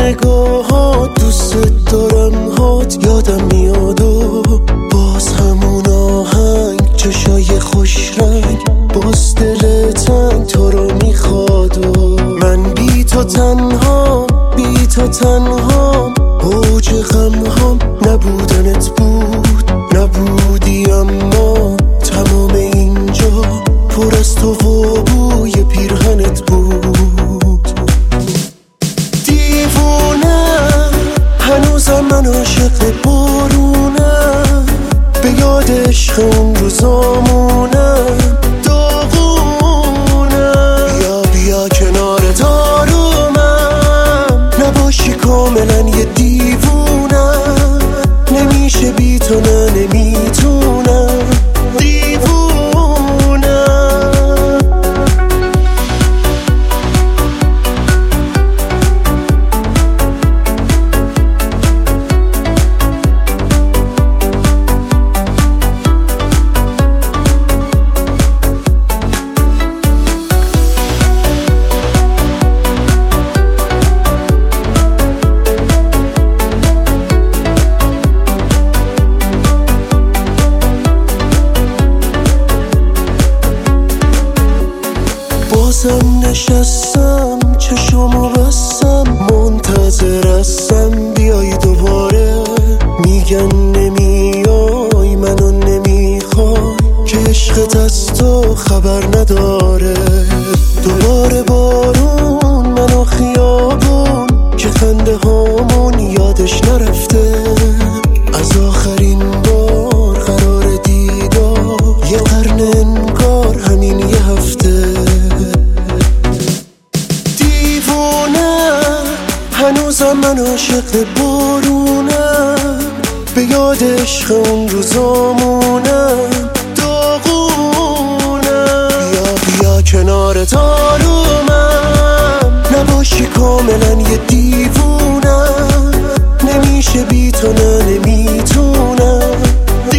نگاهات دوست دارم هات یادم میاد و باز همون آهنگ چشای خوش رنگ باز دل تنگ تو رو میخواد و من بی تو تنهام اوج غمهام نبودنت بود نبودی اما تمام اینجا پر از تو و بوی پیرهنت بود دیوونه هنوزم من عاشق بارونم به یاد عشق اون روزامونم داغونم بیا کنار دارومم نباشی کاملا یه دیوونم نمیشه بی تو نه نمیتونم بازم نشستم چشمو بستم منتظر هستم بیای دوباره میگن نمیای منو نمیخوای که عشقت از تو خبر نداره دوباره بارون منو خیابون که خنده هامون یادش نرفته از آخرین بار قرار دیدار یه قرن انگار همین یه هفته هنوزم من عاشق بارونم به یاد عشق اون روزامونم داغونم بیا کنار دارومم نباشی کاملا یه دیوونم نمیشه بی تو نه نمیتونم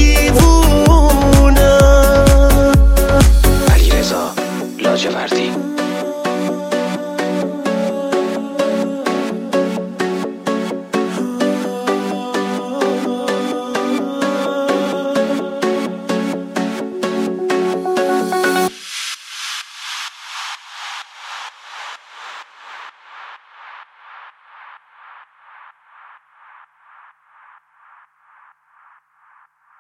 دیوونم علیرضا لاجوردی